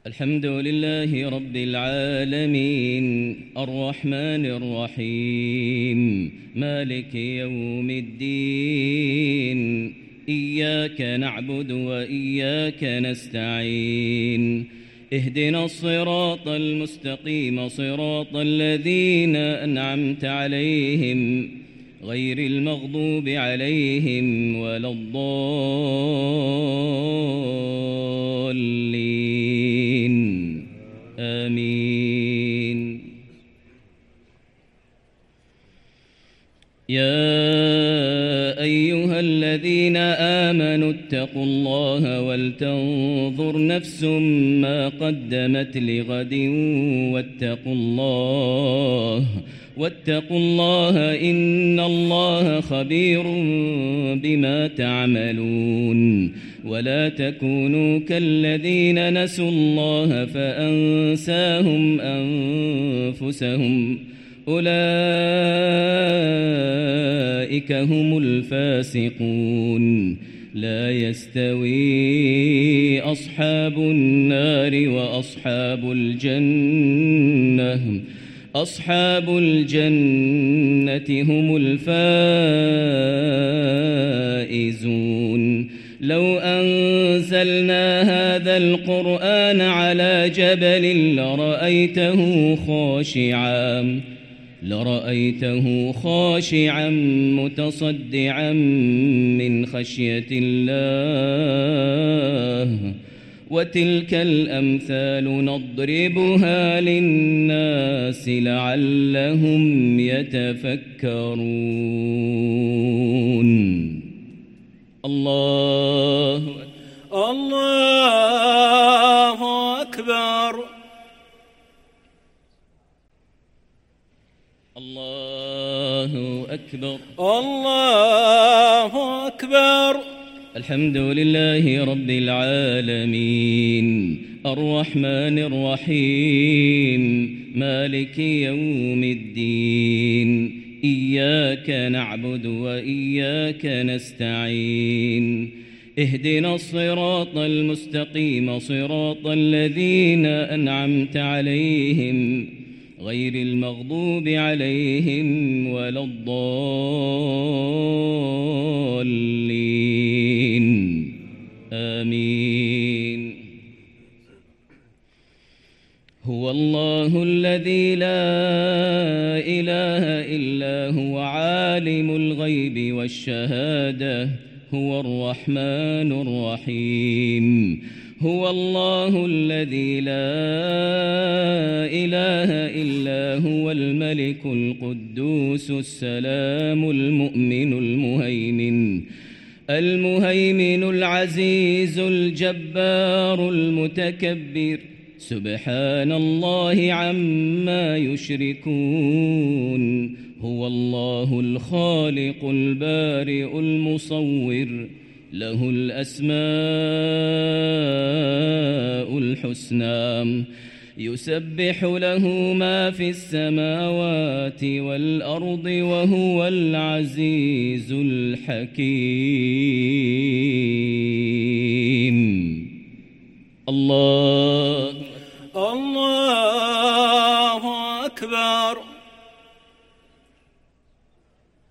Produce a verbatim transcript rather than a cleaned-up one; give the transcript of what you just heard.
الحمد لله رب العالمين الرحمن الرحيم مالك يوم الدين إياك نعبد وإياك نستعين اهدنا الصراط المستقيم صراط الذين أنعمت عليهم غير المغضوب عليهم ولا الضالين آمين. يا أيها الذين آمنوا اتقوا الله ولتنظر نفس ما قدمت لغد واتقوا الله واتقوا الله إن الله خبير بما تعملون. ولا تكونوا كالذين نسوا الله فأنساهم أنفسهم أولئك هم الفاسقون. لا يستوي أصحاب النار وأصحاب الجنة أصحاب الجنة هم الفائزون. لو أنزلنا هذا القرآن على جبل لرأيته خاشعا لرأيته خاشعا متصدعا من خشية الله. وتلك الأمثال نضربها للناس لعلهم يتفكرون. الله الله أكبر. الله أكبر. الله أكبر. الحمد لله رب العالمين الرحمن الرحيم مالك يوم الدين إياك نعبد وإياك نستعين اهدنا الصراط المستقيم صراط الذين أنعمت عليهم غير المغضوب عليهم ولا الضالين آمين. هو الله الذي لا إله إلا هو عالم الغيب والشهادة هو الرحمن الرحيم. هو الله الذي لا إله إلا هو الملك القدوس السلام المؤمن المهيمن المهيمن العزيز الجبار المتكبر سبحان الله عما يشركون. هو الله الخالق البارئ المصور له الأسماء الحسنى يسبح له ما في السماوات والأرض وهو العزيز الحكيم. الله